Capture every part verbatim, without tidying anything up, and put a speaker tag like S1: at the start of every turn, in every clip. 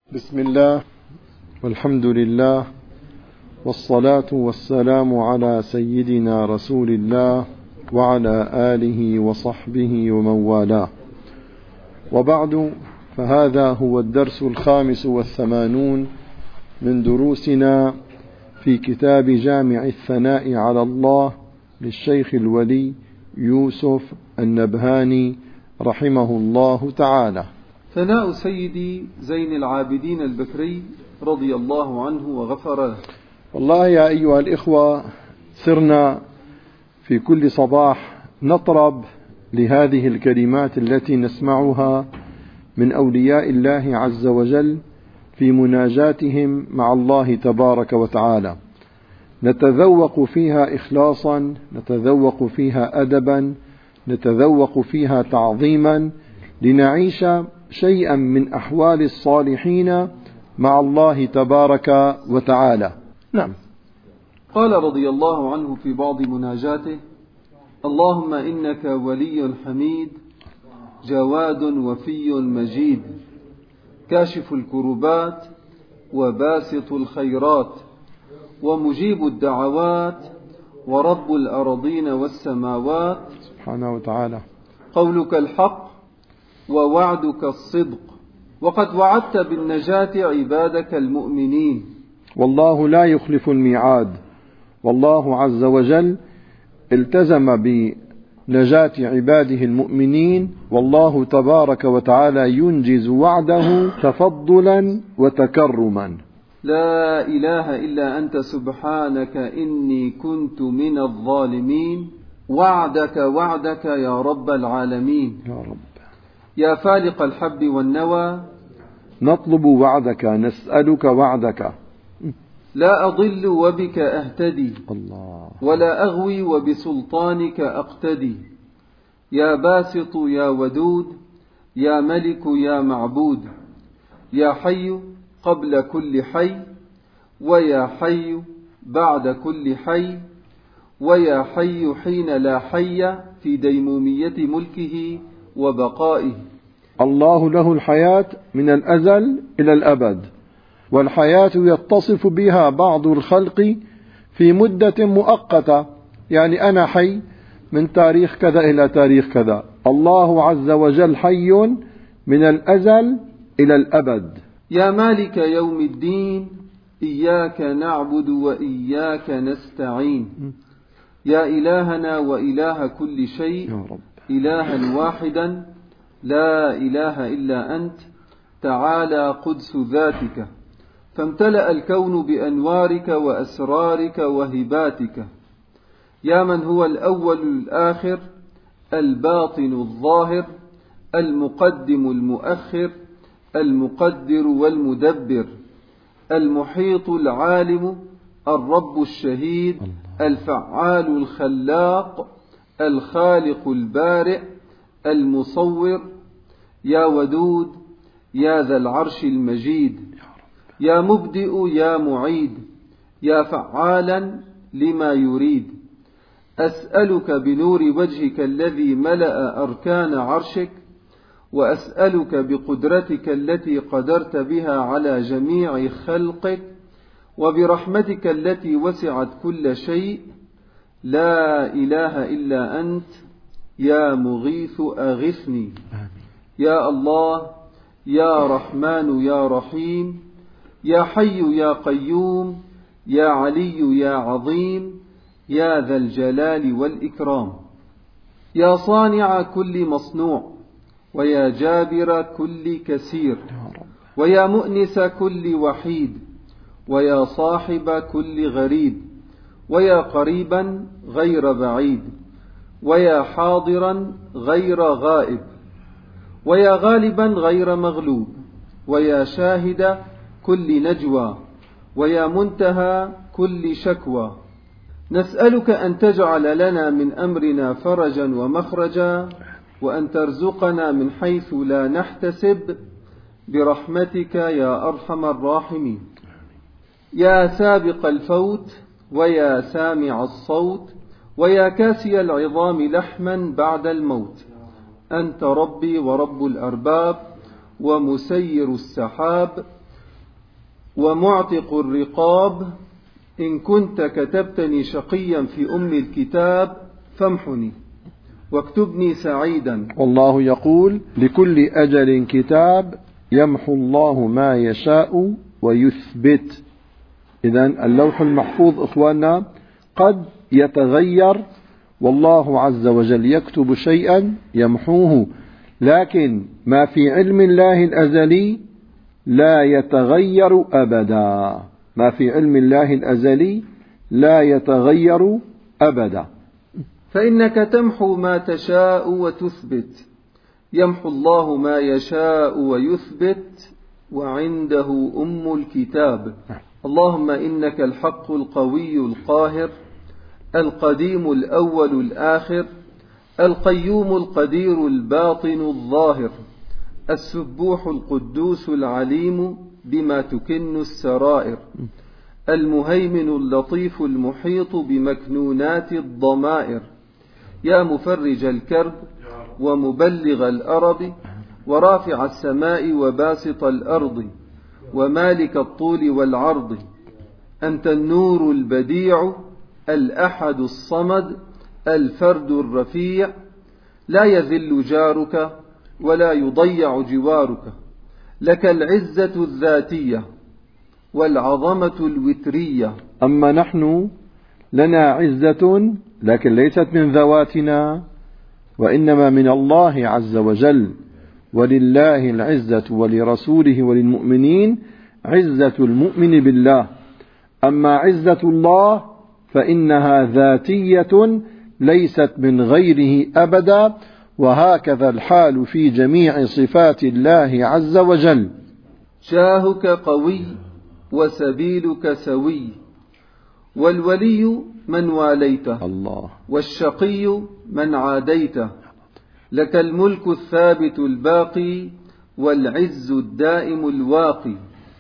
S1: بسم الله والحمد لله والصلاة والسلام على سيدنا رسول الله وعلى آله وصحبه ومن والاه، وبعد، فهذا هو الدرس الخامس والثمانون من دروسنا في كتاب جامع الثناء على الله للشيخ الولي يوسف النبهاني رحمه الله تعالى.
S2: ثناء سيدي زين العابدين البكري رضي الله عنه وغفر له.
S1: والله يا أيها الإخوة، صرنا في كل صباح نطرب لهذه الكلمات التي نسمعها من أولياء الله عز وجل في مناجاتهم مع الله تبارك وتعالى، نتذوق فيها إخلاصا، نتذوق فيها أدبا، نتذوق فيها تعظيما، لنعيش شيئا من أحوال الصالحين مع الله تبارك وتعالى. نعم.
S2: قال رضي الله عنه في بعض مناجاته: اللهم إنك ولي حميد، جواد وفي مجيد، كاشف الكربات وباسط الخيرات، ومجيب الدعوات، ورب الأرضين والسماوات
S1: سبحانه وتعالى.
S2: قولك الحق ووعدك الصدق، وقد وعدت بالنجاة عبادك المؤمنين،
S1: والله لا يخلف الميعاد، والله عز وجل التزم بنجاة عباده المؤمنين، والله تبارك وتعالى ينجز وعده تفضلا وتكرما.
S2: لا إله إلا أنت سبحانك إني كنت من الظالمين، وعدك وعدك يا رب العالمين.
S1: يا رب.
S2: يا فالق الحب والنوى،
S1: نطلب وعدك، نسألك وعدك.
S2: لا أضل وبك أهتدي،
S1: الله.
S2: ولا أغوي وبسلطانك أقتدي. يا باسط يا ودود، يا ملك يا معبود، يا حي قبل كل حي، ويا حي بعد كل حي، ويا حي حين لا حي في ديمومية ملكه وبقائه.
S1: الله له الحياة من الأزل إلى الأبد، والحياة يتصف بها بعض الخلق في مدة مؤقتة، يعني أنا حي من تاريخ كذا إلى تاريخ كذا. الله عز وجل حي من الأزل إلى الأبد.
S2: يا مالك يوم الدين، إياك نعبد وإياك نستعين. يا إلهنا وإله كل شيء،
S1: يا رب.
S2: إلها واحدا لا إله إلا أنت، تعالى قدس ذاتك، فامتلأ الكون بأنوارك وأسرارك وهباتك. يا من هو الأول الآخر، الباطن الظاهر، المقدم المؤخر، المقدر والمدبر، المحيط العالم، الرب الشهيد، الفعال الخلاق، الخالق البارئ، المصور. يا ودود يا ذا العرش المجيد، يا مبدئ يا معيد، يا فعالا لما يريد. أسألك بنور وجهك الذي ملأ أركان عرشك، وأسألك بقدرتك التي قدرت بها على جميع خلقك، وبرحمتك التي وسعت كل شيء، لا إله إلا أنت، يا مغيث أغثني. يا الله يا رحمن يا رحيم، يا حي يا قيوم، يا علي يا عظيم، يا ذا الجلال والإكرام. يا صانع كل مصنوع، ويا جابر كل كسير، ويا مؤنس كل وحيد، ويا صاحب كل غريب، ويا قريبا غير بعيد، ويا حاضرا غير غائب، ويا غالبا غير مغلوب، ويا شاهد كل نجوى، ويا منتهى كل شكوى. نسألك أن تجعل لنا من أمرنا فرجا ومخرجا، وأن ترزقنا من حيث لا نحتسب، برحمتك يا أرحم الراحمين. يا سابق الفوت، ويا سامع الصوت، ويا كاسي العظام لحما بعد الموت، أنت ربي ورب الأرباب، ومسير السحاب، ومعتق الرقاب، إن كنت كتبتني شقيا في أم الكتاب فامحني واكتبني سعيدا.
S1: والله يقول: لكل أجل كتاب يمحو الله ما يشاء ويثبت. إذن اللوح المحفوظ إخواننا قد يتغير، والله عز وجل يكتب شيئا يمحوه، لكن ما في علم الله الأزلي لا يتغير أبدا. ما في علم الله الأزلي لا يتغير أبدا.
S2: فإنك تمحو ما تشاء وتثبت، يمحو الله ما يشاء ويثبت، وعنده أم الكتاب. اللهم إنك الحق القوي القاهر، القديم الأول الآخر، القيوم القدير الباطن الظاهر، السبوح القدوس العليم بما تكن السرائر، المهيمن اللطيف المحيط بمكنونات الضمائر، يا مفرج الكرب ومبلغ الأرب، ورافع السماء وباسط الأرض، ومالك الطول والعرض، أنت النور البديع، الأحد الصمد، الفرد الرفيع، لا يذل جارك ولا يضيع جوارك، لك العزة الذاتية والعظمة الوترية.
S1: أما نحن لنا عزة لكن ليست من ذواتنا، وإنما من الله عز وجل، ولله العزة ولرسوله وللمؤمنين. عزة المؤمن بالله. أما عزة الله فإنها ذاتية ليست من غيره أبدا، وهكذا الحال في جميع صفات الله عز وجل.
S2: شاهك قوي وسبيلك سوي، والولي من واليته،
S1: الله،
S2: والشقي من عاديته، لك الملك الثابت الباقي، والعز الدائم الواقي،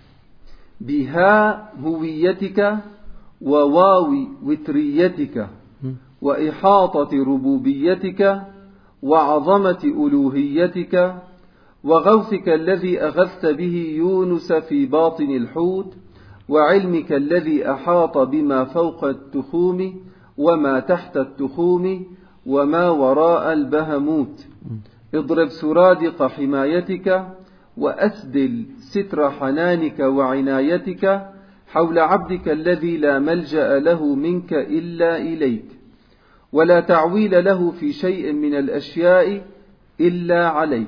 S2: بها هويتك وواو وتريتك، وإحاطة ربوبيتك، وعظمة ألوهيتك، وغوثك الذي أغثت به يونس في باطن الحوت، وعلمك الذي أحاط بما فوق التخوم وما تحت التخوم وما وراء البهموت. اضرب سرادق حمايتك، وأسدل ستر حنانك وعنايتك حول عبدك الذي لا ملجأ له منك إلا إليك، ولا تعويل له في شيء من الأشياء إلا عليك.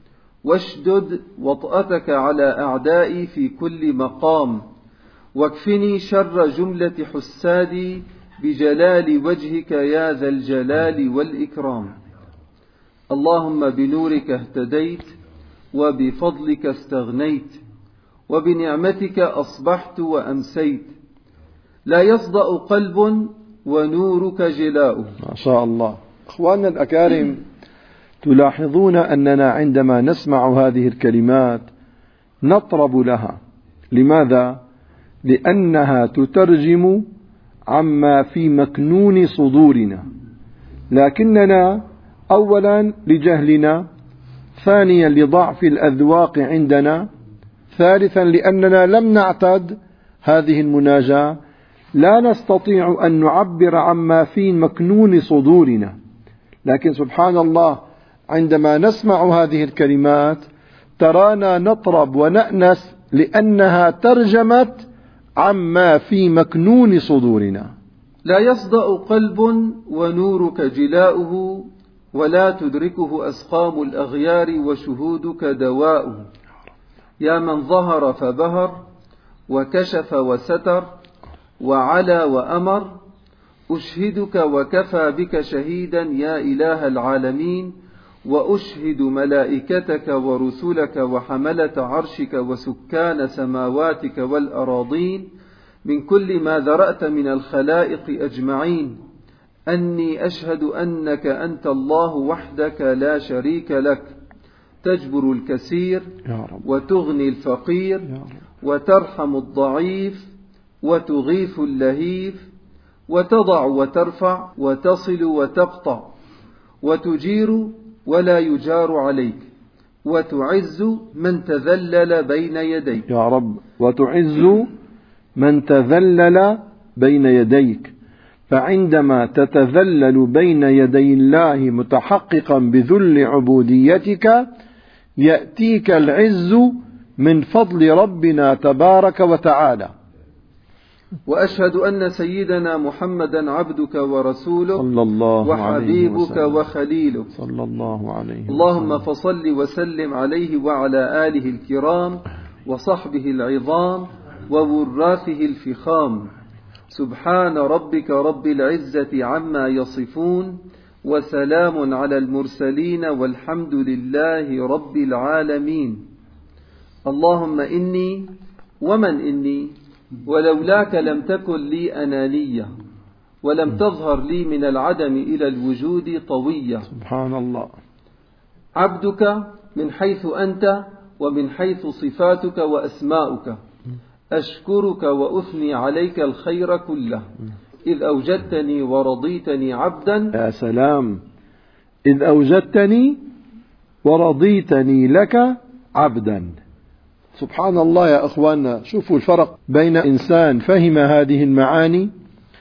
S2: واشدد وطأتك على أعدائي في كل مقام، واكفني شر جملة حسادي بجلال وجهك يا ذا الجلال والإكرام. اللهم بنورك اهتديت، وبفضلك استغنيت، وبنعمتك أصبحت وأمسيت، لا يصدأ قلب ونورك جلاؤه.
S1: ما شاء الله. أخواننا الأكارم، تلاحظون أننا عندما نسمع هذه الكلمات نطرب لها. لماذا؟ لأنها تترجم عما في مكنون صدورنا، لكننا أولا لجهلنا، ثانيا لضعف الأذواق عندنا، ثالثا لأننا لم نعتد هذه المناجاة، لا نستطيع أن نعبر عما في مكنون صدورنا. لكن سبحان الله، عندما نسمع هذه الكلمات ترانا نطرب ونأنس، لأنها ترجمت عما في مكنون صدورنا.
S2: لا يصدأ قلب ونورك جلاؤه، ولا تدركه أسقام الأغيار وشهودك دواؤه. يا من ظهر فبهر، وكشف وستر، وعلى وأمر، أشهدك وكفى بك شهيدا يا إله العالمين، وأشهد ملائكتك ورسلك وحملة عرشك وسكان سماواتك والأراضين من كل ما ذرأت من الخلائق أجمعين، أني أشهد أنك أنت الله وحدك لا شريك لك، تجبر الكثير وتغني الفقير وترحم الضعيف وتغيث اللهيف، وتضع وترفع وتصل وتقطع، وتجير ولا يجار عليك، وتعز من تذلل بين يديك.
S1: يا رب. وتعز من تذلل بين يديك. فعندما تتذلل بين يدي الله متحققا بذل عبوديتك يأتيك العز من فضل ربنا تبارك وتعالى.
S2: وأشهد أن سيدنا محمدا عبدك ورسولك
S1: صلى الله
S2: وحبيبك وخليلك
S1: صلى الله عليه وسلم.
S2: اللهم فصل وسلم عليه وعلى آله الكرام وصحبه العظام ووراثه الفخام. سبحان ربك رب العزة عما يصفون وسلام على المرسلين والحمد لله رب العالمين. اللهم إني ومن إني ولولاك لم تكن لي أنانية ولم تظهر لي من العدم إلى الوجود طوية.
S1: سبحان الله.
S2: عبدك من حيث أنت ومن حيث صفاتك وأسماؤك، أشكرك وأثني عليك الخير كله إذ أوجدتني ورضيتني عبدا.
S1: يا سلام. إذ أوجدتني ورضيتني لك عبدا. سبحان الله يا أخواننا. شوفوا الفرق بين إنسان فهم هذه المعاني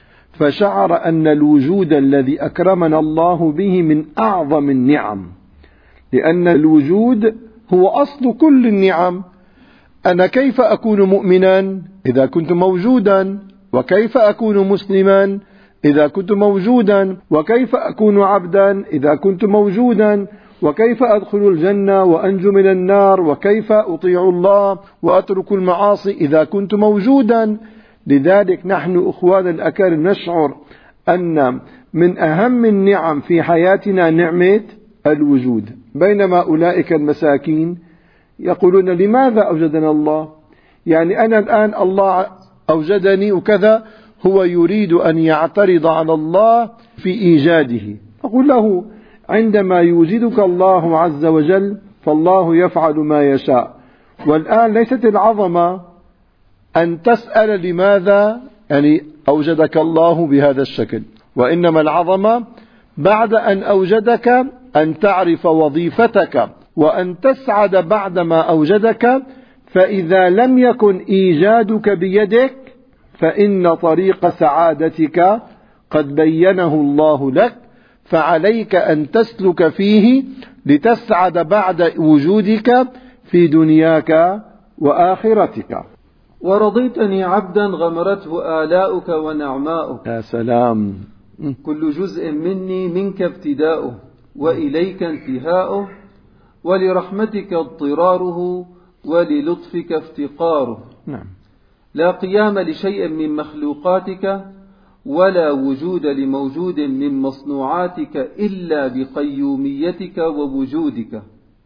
S1: فشعر أن الوجود الذي أكرمنا الله به من أعظم النعم، لأن الوجود هو أصل كل النعم. أنا كيف أكون مؤمنا إذا كنت موجودا؟ وكيف أكون مسلما إذا كنت موجودا؟ وكيف أكون عبدا إذا كنت موجودا؟ وكيف أدخل الجنة وأنجو من النار؟ وكيف أطيع الله وأترك المعاصي إذا كنت موجودا؟ لذلك نحن أخوان الأكارم نشعر أن من أهم النعم في حياتنا نعمة الوجود، بينما أولئك المساكين يقولون لماذا أوجدنا الله؟ يعني أنا الآن الله أوجدني وكذا، هو يريد أن يعترض على الله في إيجاده. أقول له عندما يوجدك الله عز وجل فالله يفعل ما يشاء. والآن ليست العظمة أن تسأل لماذا يعني أوجدك الله بهذا الشكل، وإنما العظمة بعد أن أوجدك أن تعرف وظيفتك وأن تسعد بعدما أوجدك. فإذا لم يكن إيجادك بيدك فإن طريق سعادتك قد بينه الله لك، فعليك أن تسلك فيه لتسعد بعد وجودك في دنياك وآخرتك.
S2: ورضيتني عبدا غمرته آلاؤك ونعماؤك.
S1: يا سلام.
S2: كل جزء مني منك ابتداؤه وإليك انتهاؤه، ولرحمتك اضطراره وللطفك افتقاره.
S1: نعم.
S2: لا قيام لشيء من مخلوقاتك ولا وجود لموجود من مصنوعاتك إلا بقيوميتك ووجودك.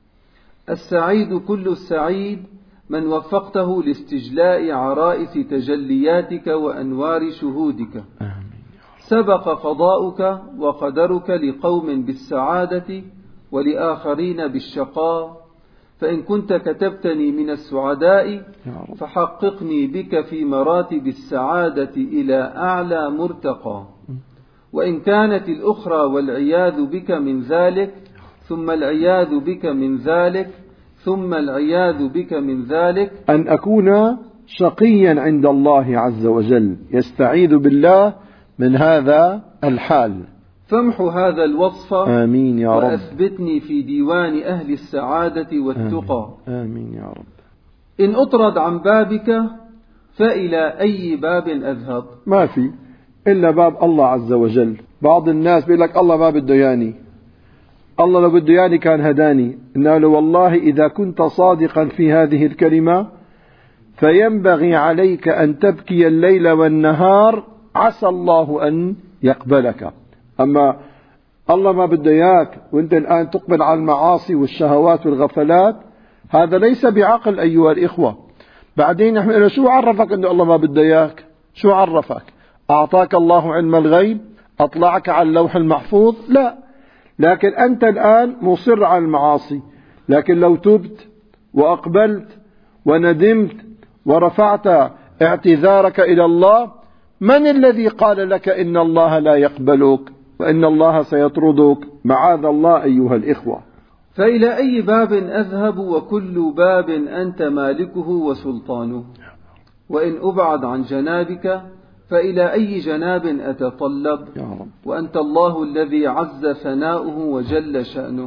S2: السعيد كل السعيد من وفقته لاستجلاء عرائس تجلياتك وأنوار شهودك. سبق قضاؤك وقدرك لقوم بالسعادة ولآخرين بالشقاء، فإن كنت كتبتني من السعداء فحققني بك في مراتب السعادة إلى أعلى مرتقى. وإن كانت الأخرى والعياذ بك من ذلك ثم العياذ بك من ذلك ثم العياذ بك من ذلك،
S1: أن أكون شقيا عند الله عز وجل، يستعيذ بالله من هذا الحال.
S2: فامح هذا الوصف
S1: آمين يا رب،
S2: وأثبتني في ديوان أهل السعادة والتقى.
S1: آمين, آمين يا رب.
S2: إن أطرد عن بابك فإلى أي باب أذهب؟
S1: ما في إلا باب الله عز وجل. بعض الناس بيقول لك الله ما بده ياني، الله لو بده ياني كان هداني. إنه لو والله إذا كنت صادقا في هذه الكلمة فينبغي عليك أن تبكي الليل والنهار عسى الله أن يقبلك. أما الله ما بده إياك وأنت الآن تقبل على المعاصي والشهوات والغفلات، هذا ليس بعقل أيها الإخوة. بعدين نحن شو عرفك أنه الله ما بده إياك؟ شو عرفك؟ أعطاك الله علم الغيب؟ أطلعك على اللوح المحفوظ؟ لا. لكن أنت الآن مصر على المعاصي، لكن لو تبت وأقبلت وندمت ورفعت اعتذارك إلى الله، من الذي قال لك إن الله لا يقبلك وإن الله سيطردك؟ معاذ الله أيها الإخوة.
S2: فإلى أي باب أذهب وكل باب أنت مالكه وسلطانه؟ وإن أبعد عن جنابك فإلى أي جناب أتطلب؟ وأنت الله الذي عز ثناؤه وجل شأنه.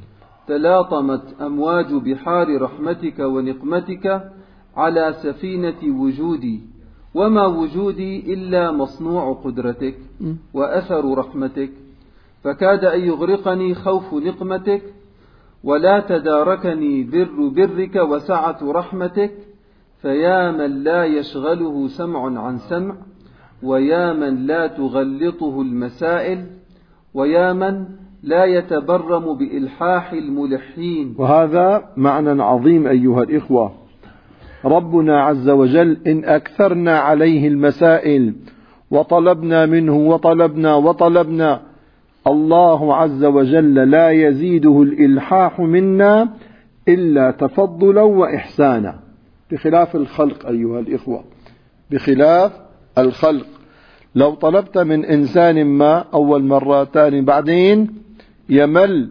S2: تلاطمت أمواج بحار رحمتك ونقمتك على سفينة وجودي، وما وجودي إلا مصنوع قدرتك وأثر رحمتك، فكاد أن يغرقني خوف نقمتك، ولا تداركني بر برك وسعة رحمتك. فيا من لا يشغله سمع عن سمع، ويا من لا تغلطه المسائل، ويا من لا يتبرم بإلحاح الملحين.
S1: وهذا معنى عظيم أيها الإخوة. ربنا عز وجل إن أكثرنا عليه المسائل وطلبنا منه وطلبنا وطلبنا، الله عز وجل لا يزيده الإلحاح منا إلا تفضلا وإحسانا، بخلاف الخلق أيها الإخوة، بخلاف الخلق. لو طلبت من إنسان ما أول مرة ثاني بعدين يمل.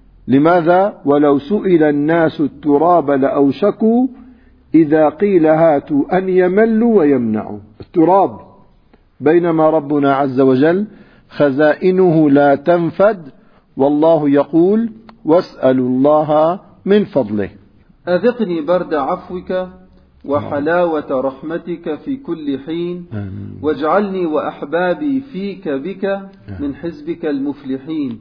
S1: لماذا؟ ولو سئل الناس التراب لأوشكوا إذا قيل هاتوا أن يملوا ويمنعوا. التراب، بينما ربنا عز وجل خزائنه لا تنفد، والله يقول واسألوا الله من فضله.
S2: أذقني برد عفوك وحلاوة رحمتك في كل حين، واجعلني وأحبابي فيك بك من حزبك المفلحين.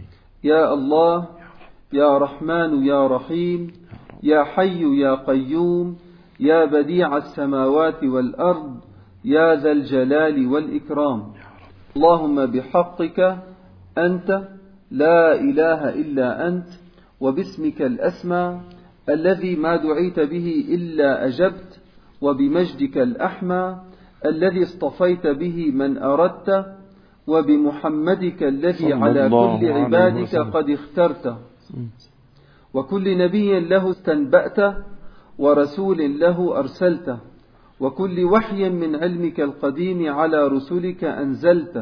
S2: يا الله، يا رحمن يا رحيم، يا حي يا قيوم، يا بديع السماوات والأرض، يا ذا الجلال والإكرام. اللهم بحقك أنت لا إله إلا أنت، وباسمك الأسمى الذي ما دعيت به إلا أجبت، وبمجدك الأحمى الذي اصطفيت به من أردت، وبمحمدك الذي على كل عبادك قد اخترت، وكل نبي له استنبأت، ورسول له أرسلت، وكل وحي من علمك القديم على رسلك أنزلت،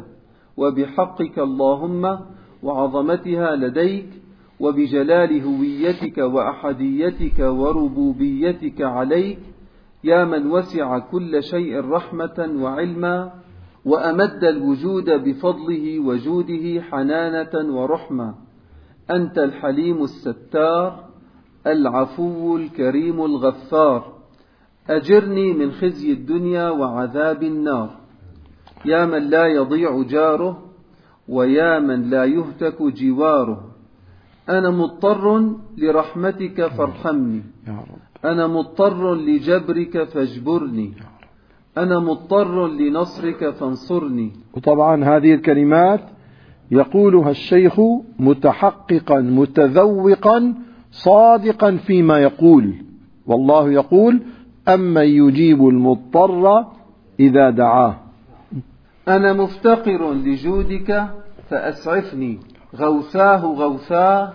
S2: وبحقك اللهم وعظمتها لديك، وبجلال هويتك وأحديتك وربوبيتك عليك، يا من وسع كل شيء رحمة وعلما، وأمد الوجود بفضله وجوده حنانة ورحمة. أنت الحليم الستار، العفو الكريم الغفار، أجرني من خزي الدنيا وعذاب النار. يا من لا يضيع جاره، ويا من لا يهتك جواره. أنا مضطر لرحمتك فارحمني، أنا مضطر لجبرك فاجبرني، أنا مضطر لنصرك فانصرني.
S1: وطبعا هذه الكلمات يقولها الشيخ متحققا متذوقا صادقا فيما يقول، والله يقول أمن يجيب المضطر إذا دعاه.
S2: أنا مفتقر لجودك فأسعفني، غوثاه غوثاه،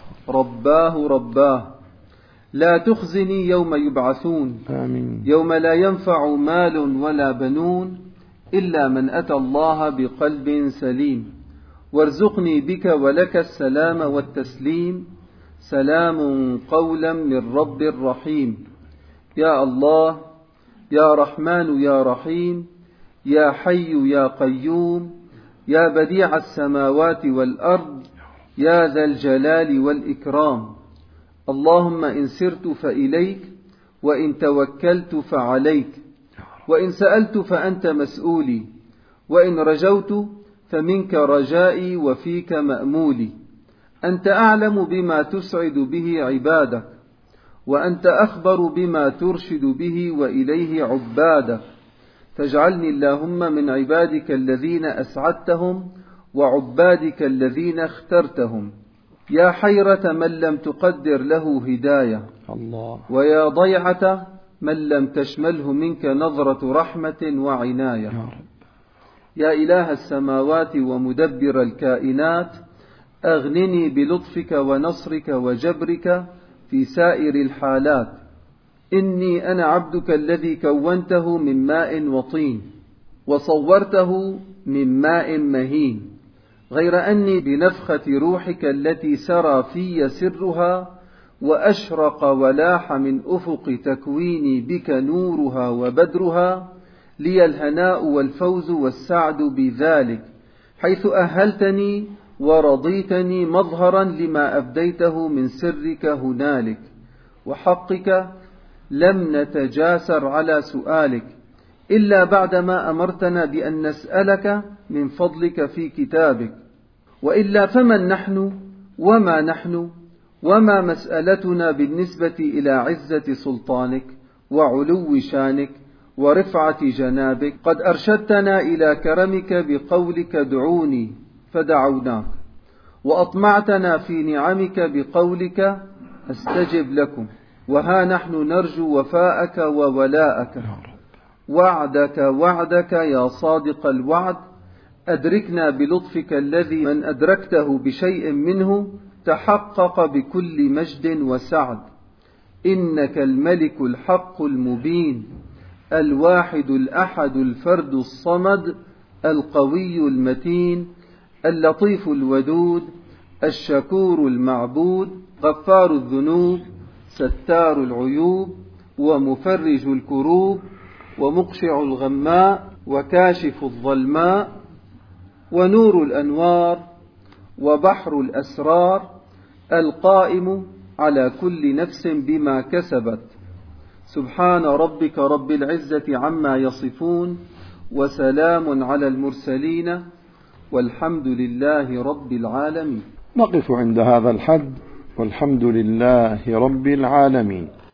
S2: رباه رباه. لا تخزني يوم يبعثون، آمين. يوم لا ينفع مال ولا بنون إلا من أتى الله بقلب سليم. وارزقني بك ولك السلام والتسليم، سلام قولا من رب رحيم. يا الله، يا رحمن يا رحيم، يا حي يا قيوم، يا بديع السماوات والأرض، يا ذا الجلال والإكرام. اللهم إن سرت فإليك، وإن توكلت فعليك، وإن سألت فأنت مسؤولي، وإن رجوت فمنك رجائي وفيك مأمولي. أنت أعلم بما تسعد به عبادك، وأنت أخبر بما ترشد به وإليه عبادك. فاجعلني اللهم من عبادك الذين أسعدتهم وعبادك الذين اخترتهم. يا حيرة من لم تقدر له هداية، الله. ويا ضيعة من لم تشمله منك نظرة رحمة وعناية. يا رب. يا إله السماوات ومدبر الكائنات، أغنني بلطفك ونصرك وجبرك في سائر الحالات. إني أنا عبدك الذي كونته من ماء وطين، وصورته من ماء مهين، غير أني بنفخة روحك التي سرى في سرها وأشرق ولاح من أفق تكويني بك نورها وبدرها لي الهناء والفوز والسعد بذلك، حيث أهلتني ورضيتني مظهرا لما أبديته من سرك هنالك وحقك. لم نتجاسر على سؤالك إلا بعدما أمرتنا بأن نسألك من فضلك في كتابك، وإلا فمن نحن وما نحن وما مسألتنا بالنسبة إلى عزة سلطانك وعلو شانك ورفعة جنابك. قد أرشدتنا إلى كرمك بقولك ادعوني فدعوناك، وأطمعتنا في نعمك بقولك أستجب لكم، وها نحن نرجو وفاءك وولاءك. وعدك وعدك يا صادق الوعد، أدركنا بلطفك الذي من أدركته بشيء منه تحقق بكل مجد وسعد. إنك الملك الحق المبين، الواحد الأحد الفرد الصمد، القوي المتين، اللطيف الودود، الشكور المعبود، غفار الذنوب، ستار العيوب، ومفرج الكروب، ومقشع الغماء، وكاشف الظلماء، ونور الأنوار، وبحر الأسرار، القائم على كل نفس بما كسبت. سبحان ربك رب العزة عما يصفون، وسلام على المرسلين، والحمد لله رب العالمين.
S1: نقف عند هذا الحد، والحمد لله رب العالمين.